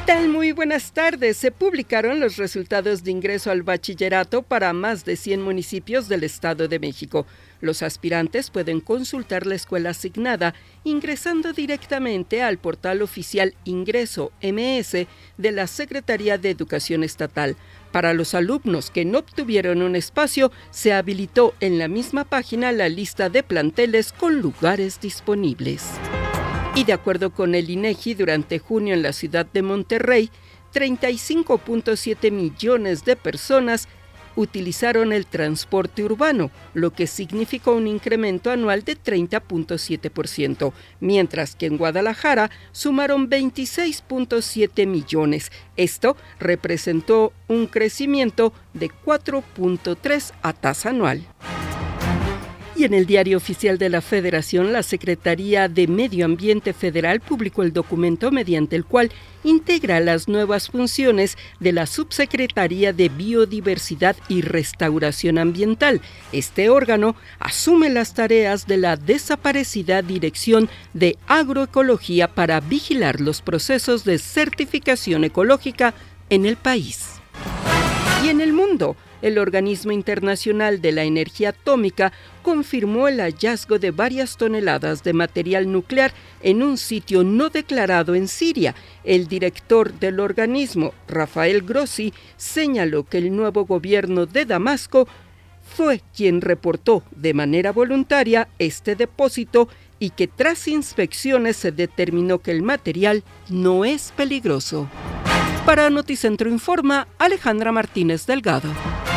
tal? Muy buenas tardes. Se publicaron los resultados de ingreso al bachillerato para más de 100 municipios del Estado de México. Los aspirantes pueden consultar la escuela asignada ingresando directamente al portal oficial Ingreso MS de la Secretaría de Educación Estatal. Para los alumnos que no obtuvieron un espacio, se habilitó en la misma página la lista de planteles con lugares disponibles. Y de acuerdo con el INEGI, durante junio en la ciudad de Monterrey, 35.7 millones de personas utilizaron el transporte urbano, lo que significó un incremento anual de 30.7%, mientras que en Guadalajara sumaron 26.7 millones. Esto representó un crecimiento de 4.3 a tasa anual. Y en el Diario Oficial de la Federación, la Secretaría de Medio Ambiente Federal publicó el documento mediante el cual integra las nuevas funciones de la Subsecretaría de Biodiversidad y Restauración Ambiental. Este órgano asume las tareas de la desaparecida Dirección de Agroecología para vigilar los procesos de certificación ecológica en el país. Y en el mundo, el Organismo Internacional de la Energía Atómica confirmó el hallazgo de varias toneladas de material nuclear en un sitio no declarado en Siria. El director del organismo, Rafael Grossi, señaló que el nuevo gobierno de Damasco fue quien reportó de manera voluntaria este depósito y que tras inspecciones se determinó que el material no es peligroso. Para Noticentro Informa, Alejandra Martínez Delgado.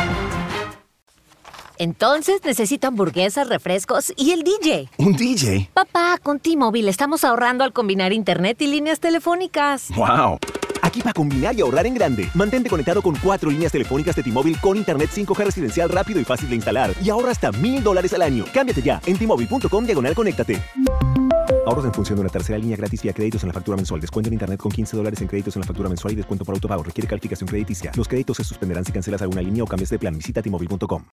Entonces necesito hamburguesas, refrescos y el DJ. ¿Un DJ? Papá, con T-Mobile estamos ahorrando al combinar internet y líneas telefónicas. ¡Wow! Aquí para combinar y ahorrar en grande. Mantente conectado con 4 líneas telefónicas de T-Mobile con internet 5G residencial rápido y fácil de instalar. Y ahorra hasta $1,000 al año. Cámbiate ya en T-Mobile.com/conéctate. Ahorros en función de una tercera línea gratis vía créditos en la factura mensual. Descuento en internet con $15 en créditos en la factura mensual y descuento por autopago. Requiere calificación crediticia. Los créditos se suspenderán si cancelas alguna línea o cambias de plan. Visita T-Mobile.com.